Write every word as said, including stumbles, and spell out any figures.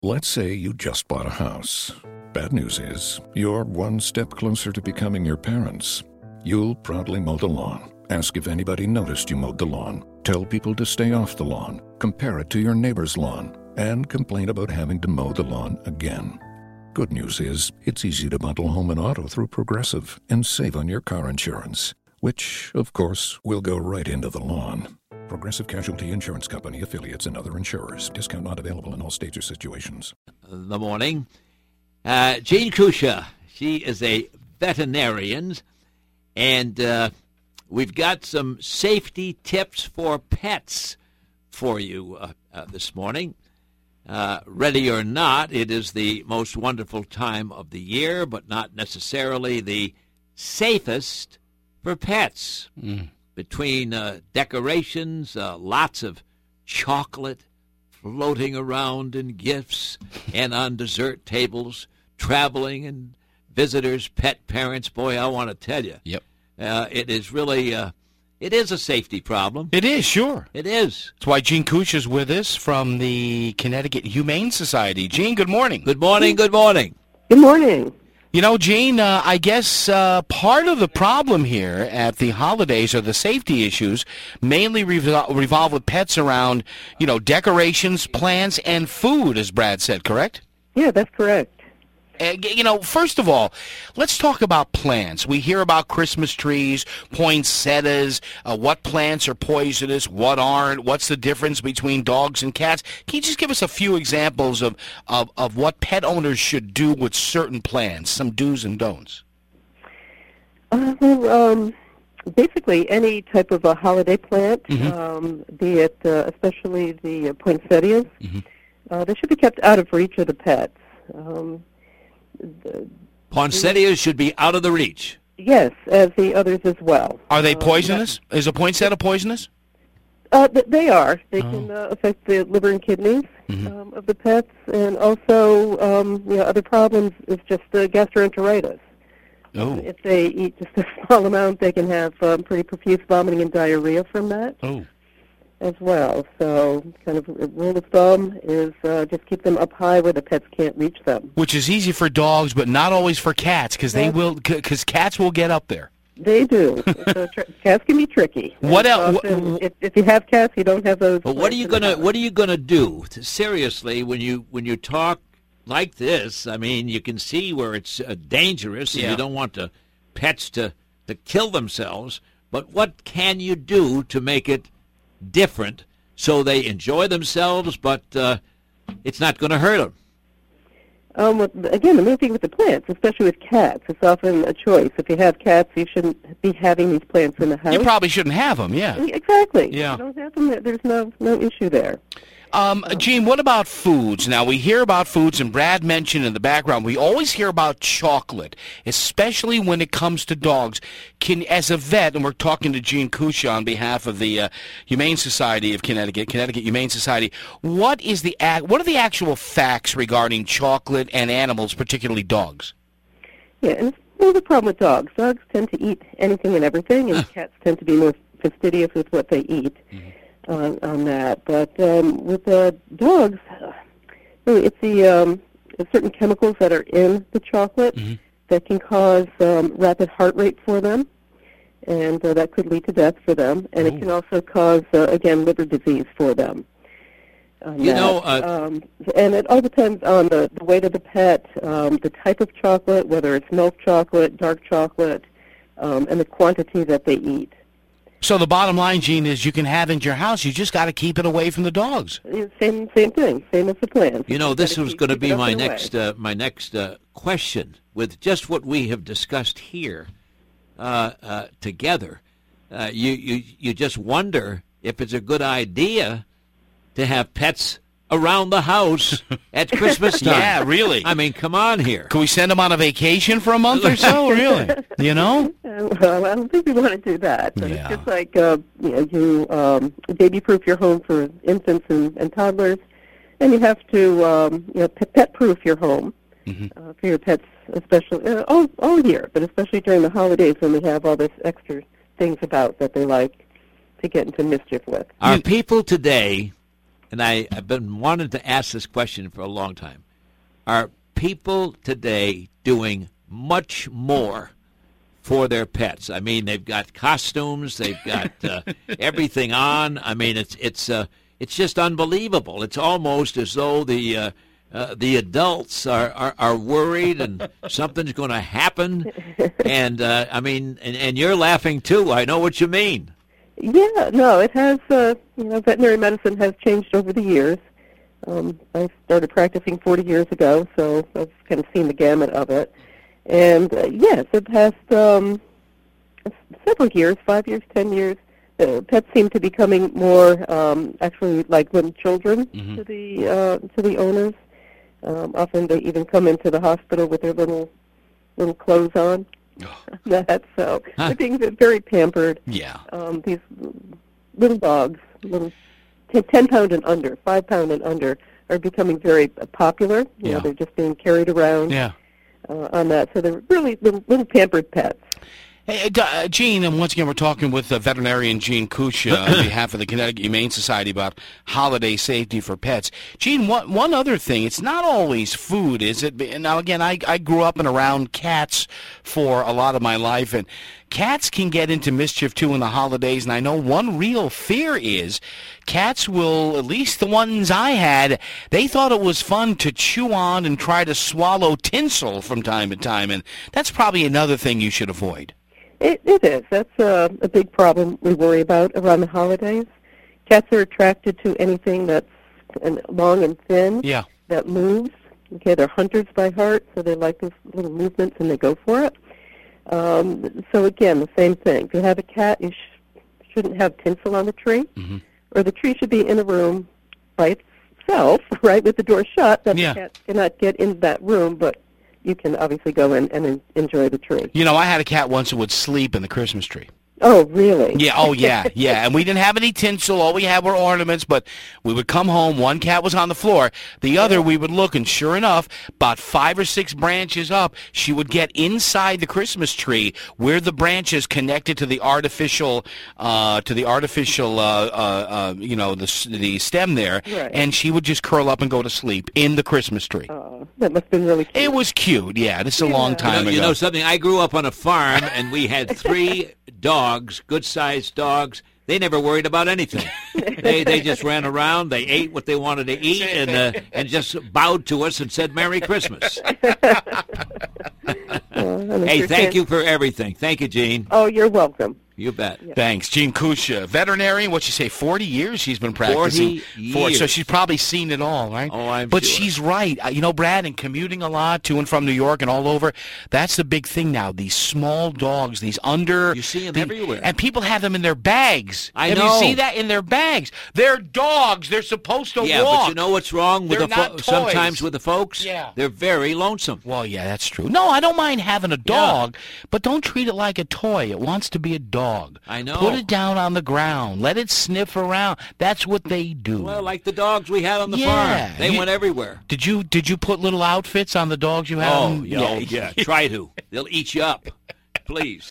Let's say you just bought a house. Bad news is, you're one step closer to becoming your parents. You'll proudly mow the lawn, ask if anybody noticed you mowed the lawn, tell people to stay off the lawn, compare it to your neighbor's lawn, and complain about having to mow the lawn again. Good news is, it's easy to bundle home and auto through Progressive and save on your car insurance, which, of course, will go right into the lawn. Progressive Casualty Insurance Company, affiliates, and other insurers. Discount not available in all states or situations. The morning. Uh, Jean Kusha, she is a veterinarian, and uh, we've got some safety tips for pets for you uh, uh, this morning. Uh, ready or not, it is the most wonderful time of the year, but not necessarily the safest for pets. Mm. Between uh, decorations, uh, lots of chocolate floating around in gifts and on dessert tables, traveling and visitors, pet parents, boy, I want to tell you. Yep. Uh, it is really, uh, it is a safety problem. It is, sure. It is. That's why Jean Kusha is with us from the Connecticut Humane Society. Jean, good morning. Good morning, good morning. Good morning. You know, Jean, uh, I guess uh, part of the problem here at the holidays are the safety issues, mainly revol- revolve with pets around, you know, decorations, plants, and food, as Brad said, correct? Yeah, that's correct. Uh, you know, first of all, let's talk about plants. We hear about Christmas trees, poinsettias, uh, what plants are poisonous, what aren't, what's the difference between dogs and cats. Can you just give us a few examples of, of, of what pet owners should do with certain plants, some do's and don'ts? Uh, well, um, basically, any type of a holiday plant, Mm-hmm. um, be it uh, especially the uh, poinsettias, Mm-hmm. uh, they should be kept out of reach of the pets. Um, the, Poinsettias should be out of the reach. yes, as the others as well. Are they Uh, poisonous? Is a poinsettia poisonous? Uh, th- they are. They Oh. can uh, affect the liver and kidneys Mhm. um, of the pets, and also, um, you know, other problems is just uh, gastroenteritis. Oh, If they eat just a small amount, they can have um, pretty profuse vomiting and diarrhea from that oh. as well. So kind of a rule of thumb is uh, just keep them up high where the pets can't reach them. Which is easy for dogs, but not always for cats, because they Yes. will, because cats will get up there. They do. so tr- cats can be tricky. What And el- often, wh- if, if you have cats, you don't have those. But what are plants you in the gonna house. What are you gonna do to, seriously when you when you talk like this? I mean, you can see where it's uh, dangerous, and Yeah. you don't want the pets to to kill themselves. But what can you do to make it different so they enjoy themselves, but uh, it's not going to hurt them? Um, with, again, the main thing with the plants, especially with cats, it's often a choice. If you have cats, you shouldn't be having these plants in the house. You probably shouldn't have them, yeah. Exactly. Yeah. If you don't have them, there- there's no no issue there. Um, Gene, what about foods? Now, we hear about foods, and Brad mentioned in the background, we always hear about chocolate, especially when it comes to dogs. Can, as a vet, and we're talking to Jean Kusha on behalf of the uh, Humane Society of Connecticut, Connecticut Humane Society, what is the ac- what are the actual facts regarding chocolate and animals, particularly dogs? Yeah, and it's more the problem with dogs. Dogs tend to eat anything and everything, and cats tend to be more fastidious with what they eat. Mm-hmm. On, on that, but um, with uh, dogs, uh, really, it's the um, it's certain chemicals that are in the chocolate Mhm. that can cause um, rapid heart rate for them, and uh, that could lead to death for them. And Ooh. it can also cause, uh, again, liver disease for them. on You that. know, uh, um, and it all depends on the, the weight of the pet, um, the type of chocolate, whether it's milk chocolate, dark chocolate, um, and the quantity that they eat. So the bottom line, Gene, is you can have it in your house. You just got to keep it away from the dogs. Same same thing, same as the plants. You know, You this gotta was keep- going to keep be it up my and away. next uh, my next uh, question. With just what we have discussed here uh, uh, together, uh, you, you you just wonder if it's a good idea to have pets around the house at Christmas time. Yeah, really. I mean, come on here. Can we send them on a vacation for a month or so? Really? You know? Uh, well, I don't think we want to do that. But Yeah. it's just like uh, you know, you um, baby-proof your home for infants and, and toddlers, and you have to um, you know pet- pet-proof your home Mhm. uh, for your pets, especially uh, all all year, but especially during the holidays when we have all this extra things about that they like to get into mischief with. Are people today and I, I've been wanting to ask this question for a long time. Are people today doing much more for their pets? I mean, they've got costumes, they've got uh, everything on. I mean, it's it's uh, it's just unbelievable. It's almost as though the uh, uh, the adults are, are, are worried and something's going to happen. And uh, I mean, and, and you're laughing too. I know what you mean. Yeah, no, it has. Uh, you know, veterinary medicine has changed over the years. Um, I started practicing forty years ago, so I've kind of seen the gamut of it. And uh, yes, the past um, several years, five years, ten years, uh, pets seem to be becoming more um, actually like little children mm-hmm. to the uh, to the owners. Um, often they even come into the hospital with their little little clothes on. That so huh. They're being very pampered. Yeah. Um, these little dogs, little t- ten pound and under, five pound and under, are becoming very popular. You yeah. know, they're just being carried around. Yeah. Uh, on that, so they're really little, little pampered pets. Hey, uh, Gene, and once again, we're talking with uh, veterinarian Gene Kusha on behalf of the Connecticut Humane Society about holiday safety for pets. Gene, one, one other thing, it's not always food, is it? Now, again, I, I grew up and around cats for a lot of my life, and cats can get into mischief, too, in the holidays, and I know one real fear is cats will, at least the ones I had, they thought it was fun to chew on and try to swallow tinsel from time to time, and that's probably another thing you should avoid. It, it is. That's a, a big problem we worry about around the holidays. Cats are attracted to anything that's long and thin, yeah. that moves. Okay, they're hunters by heart, so they like those little movements and they go for it. Um, so again, the same thing. If you have a cat, you sh- shouldn't have tinsel on the tree, mm-hmm. or the tree should be in a room by itself, right, with the door shut, that yeah. the cat cannot get in that room, but you can obviously go in and enjoy the tree. You know, I had a cat once who would sleep in the Christmas tree. Oh, really? Yeah, oh, yeah, yeah. And we didn't have any tinsel. All we had were ornaments, but we would come home. One cat was on the floor. The other, we would look, and sure enough, about five or six branches up, she would get inside the Christmas tree where the branches connected to the artificial, uh, to the artificial, uh, uh, uh, you know, the the stem there, right. And she would just curl up and go to sleep in the Christmas tree. Oh, that must have been really cute. It was cute, yeah. This is yeah. a long time you know, ago. You know something? I grew up on a farm, and we had three dogs, good-sized dogs. They never worried about anything. they they just ran around. They ate what they wanted to eat, and uh, and just bowed to us and said "Merry Christmas." Oh, hey, thank you for everything. Thank you, Gene. Oh, you're welcome. You bet. Yeah. Thanks. Gene Kusha, veterinarian, what'd you say, forty years she's been practicing? forty For, years. so she's probably seen it all, right? Oh, I'm But sure. she's right. Uh, You know, Brad, and commuting a lot to and from New York and all over, that's the big thing now. These small dogs, these under... You see them the, everywhere. And people have them in their bags. I Have know. you see that in their bags? They're dogs. They're supposed to Yeah, walk. but you know what's wrong with They're the fo- not toys. sometimes with the folks? Yeah. They're very lonesome. Well, yeah, that's true. No, I don't mind having a dog, but don't treat it like a toy. It wants to be a dog. I know. Put it down on the ground. Let it sniff around. That's what they do. Well, like the dogs we had on the Yeah. farm. They You- went everywhere. Did you did you put little outfits on the dogs you had? Oh, yeah, oh, yeah. Try to. They'll eat you up. Please.